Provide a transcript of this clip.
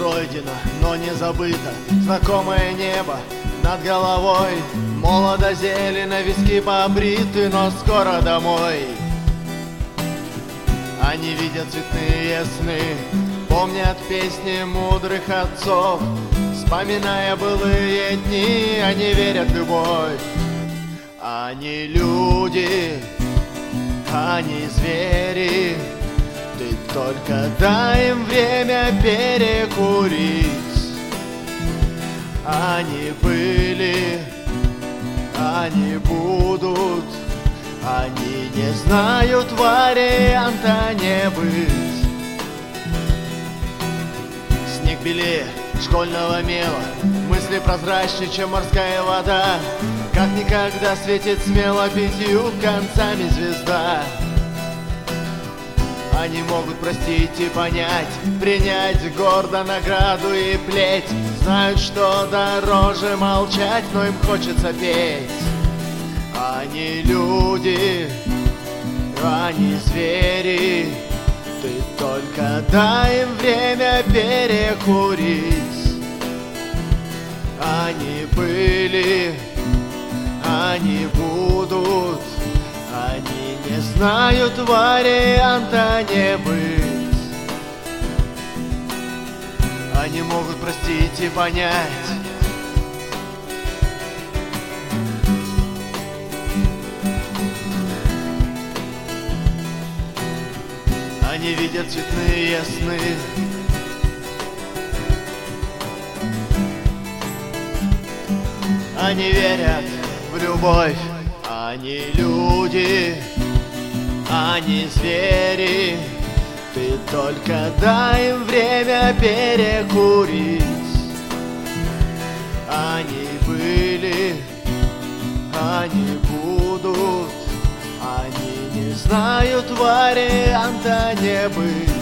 пройдено, но не забыто. Знакомое небо над головой, молодо зелено, виски побриты, но скоро домой. Они видят цветные сны, помнят песни мудрых отцов, вспоминая былые дни, они верят в любовь. Они люди, они звери, ты только дай им время перекурить. Они были, они будут, они не знают варианта не быть. Снег белее школьного мела, мысли прозрачнее, чем морская вода, как никогда светит смело 5 концами звезда. Они могут простить и понять, принять гордо награду и плеть. Знают, что дороже молчать, но им хочется петь. Они люди, они звери, ты только дай им время перекурить. Они были, они будут, они не знают варианта не быть. Они могут простить и понять. Они видят цветные сны, они верят в любовь. Они люди, они звери, ты только дай им время перекурить. Они были, они будут, они не знают варианта не быть.